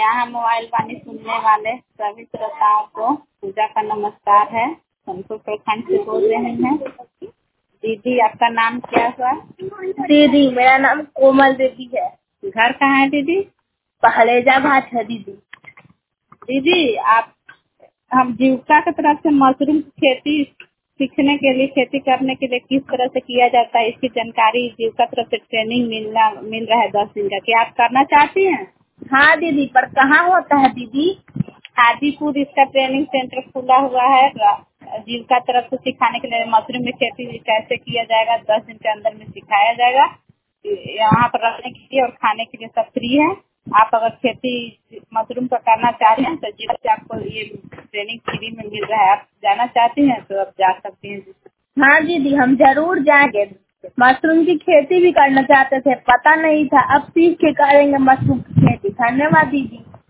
यहाँ मोबाइल वाणी सुनने वाले सभी श्रोताओं को पूजा का नमस्कार है। सोनपुर प्रखंड से बोल रहे हैं। दीदी, आपका नाम क्या हुआ? दीदी, मेरा नाम कोमल देवी है। घर कहाँ है दीदी? पहलेजा घाट है दीदी। दीदी, आप हम जीविका की तरफ से मशरूम की खेती सीखने के लिए, खेती करने के लिए किस तरह से किया जाता है, इसकी जानकारी जीविका तरफ से ट्रेनिंग मिल रहा है 10 दिन का। क्या आप करना चाहती हैं? हाँ दीदी, पर कहाँ होता है दीदी? हाजीपुर इसका ट्रेनिंग सेंटर खुला हुआ है। जीविका तरफ से सिखाने के लिए मशरूम में खेती कैसे किया जाएगा 10 दिन के अंदर में सिखाया जाएगा। यहाँ पर रहने के लिए और खाने के लिए सब फ्री है। आप अगर खेती मशरूम का करना चाह रहे हैं तो जिला से आपको ये ट्रेनिंग फ्री में मिल रहा है। आप जाना चाहती हैं तो आप जा सकती हैं। हाँ दीदी, हम जरूर जाएंगे। मशरूम की खेती भी करना चाहते थे, पता नहीं था, अब सीख के करेंगे मशरूम की खेती। धन्यवाद दीदी।